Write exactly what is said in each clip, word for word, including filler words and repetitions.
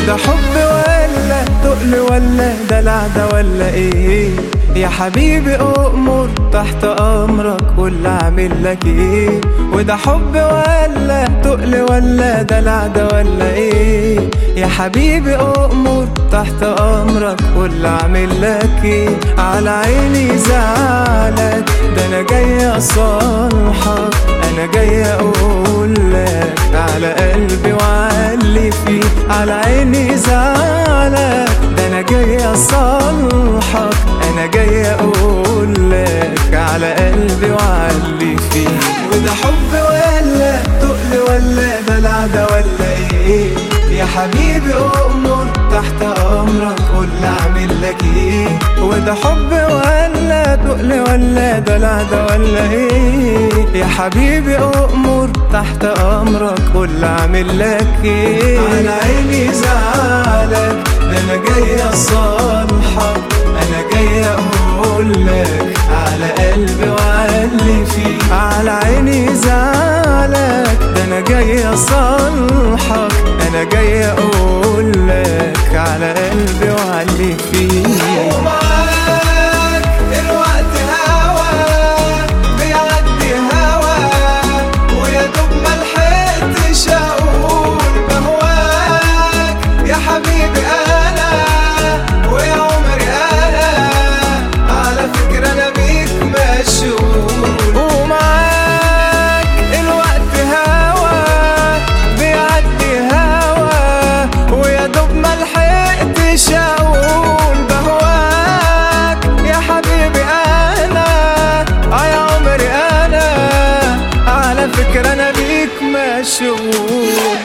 وده حب ولا تقل ولا دلع ده ولا ايه؟ يا حبيبي أؤمر تحت أمرك قول أعمل لك ايه؟ وده حب ولا تقل ولا دلع ده ولا ايه؟ يا حبيبي أؤمر تحت أمرك قول أعمل لك ايه؟ على عيني زعلك ده أنا جاي أصالحك، أنا جاي أقول لك على قلبي وعلي فيه. على عيني زعلك ده أنا جاي أصالحك، أنا جاي أقول لك على قلبي وعلي فيه. وده حب ولا تقل ولا دلع ده ولا إيه؟ يا حبيبي أؤمر تحت أمرك قول أعمل لك إيه؟ وده حب ولا تقل ولا دلع ده ولا إيه؟ يا حبيبي أؤمر تحت أمرك قول أعمل لك إيه؟ على عيني زعلك ده أنا جاي أصالحك، أنا جاي أقول لك على قلبي وعلي فيه. على عيني زعلك ده أنا جاي أصالحك، أنا جاي أقول لك على قلبي وعلي فيه. ومعاك الوقت هوا بيعدي هوا ويا دوب ملحقتش أقول بهواك يا حبيبي أنا ويا عمري أنا، على فكرة أنا بيك مشغول. ومعاك الوقت هوا بيعدي هوا ويا دوب ملحقتش أقول بهواك يا حبيبي أنا آه يا عمري أنا، على فكرة أنا بيك مشغول.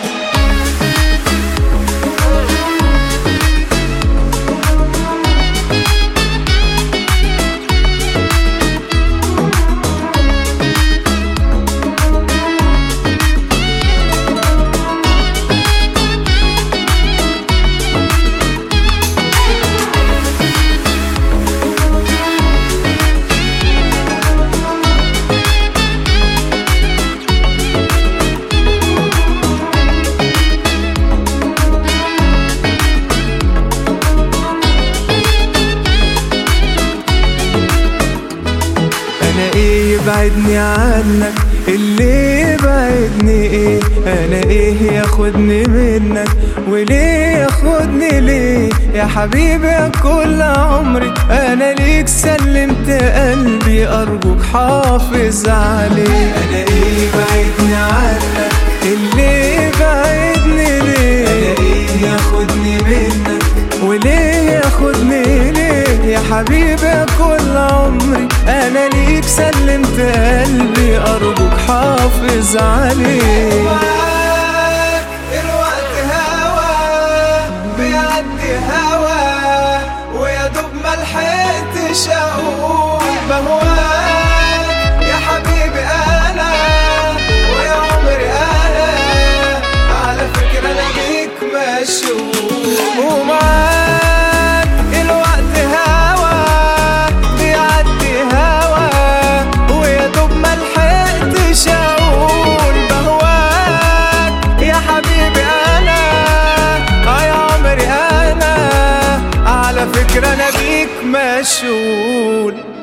يبعدني عنك اللي يبعدني ايه؟ انا ايه ياخدني منك وليه ياخدني ليه؟ يا حبيبي يا كل عمري انا ليك سلمت قلبي ارجوك حافظ عليه. انا ايه يبعدني عنك اللي يبعدني ليه؟ انا ايه ياخدني منك وليه ياخدني ليه؟ يا حبيبي يا كل عمري انا ليك سلمت قلبي ارجوك حافظ عليه. معاك الوقت هوا بيعدي هوا ويا دوب ملحقتش اقول بهواك يا حبيبي انا ويا عمري انا، على فكرة انا بيك مشغول. ومعاك الوقت هوا بيعدي هوا ويا دوب ملحقتش اقول بهواك يا حبيبي انا آه يا عمري انا، على فكرة انا بيك مشغول.